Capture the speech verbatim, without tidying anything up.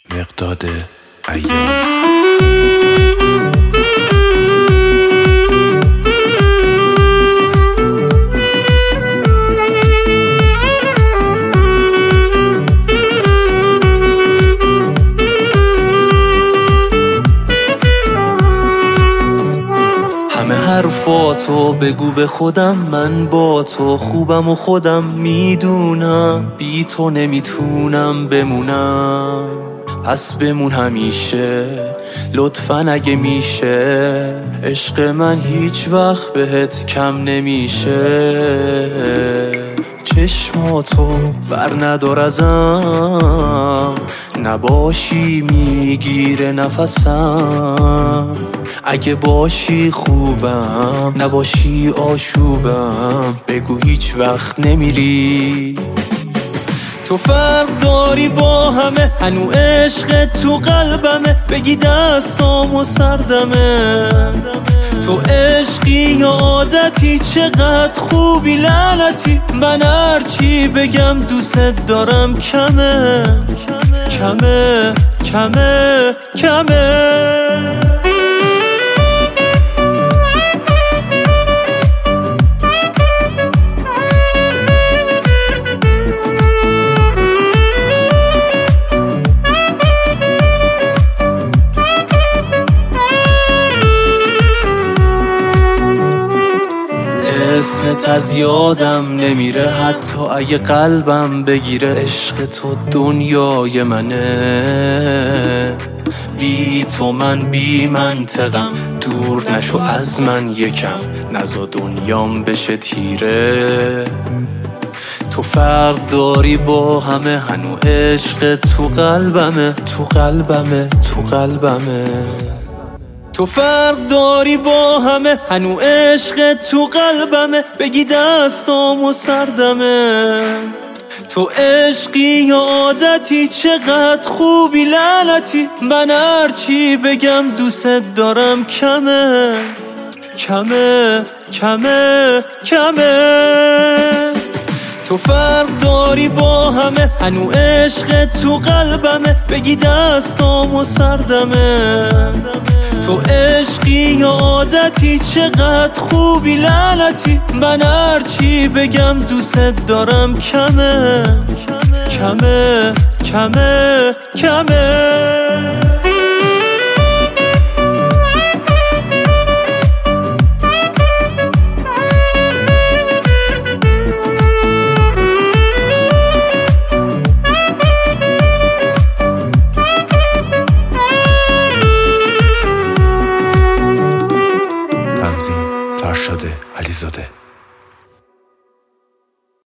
مقداد ایاز. همه حرفاتو بگو به خودم، من با تو خوبم و خودم میدونم، بی تو نمیتونم بمونم. پس بمون همیشه لطفاً اگه میشه، عشق من هیچ وقت بهت کم نمیشه. چشماتو بر ندار ازم، نباشی میگیره نفسم. اگه باشی خوبم، نباشی آشوبم، بگو هیچ وقت نمیری. تو فرق داری با همه، هنو عشق تو قلبمه، بگی دستامو سردمه. تو عشقی یا عادتی، چقدر خوبی لعنتی. من هرچی بگم دوست دارم کمه کمه کمه کمه. اسمت از یادم نمیره، حتی اگه قلبم بگیره. عشق تو دنیای منه، بی تو من بی منطقم. دور نشو از من یکم، نزا دنیام بشه تیره. تو فرق داری با همه، هنو عشق تو قلبمه، تو قلبمه، تو قلبمه. تو فرق داری با همه، هنو عشق تو قلبمه، بگی دستامو سردمه. تو عشقی یا عادتی، چقدر خوبی لعنتی. من هرچی بگم دوست دارم کمه کمه کمه کمه. تو فرق داری با همه، هنو عشق تو قلبمه، بگی دستامو سردمه. تو عشقی یا عادتی، چقدر خوبی لعنتی. من هرچی بگم دوست دارم کمه کمه کمه کمه. فرشاد علیزاده.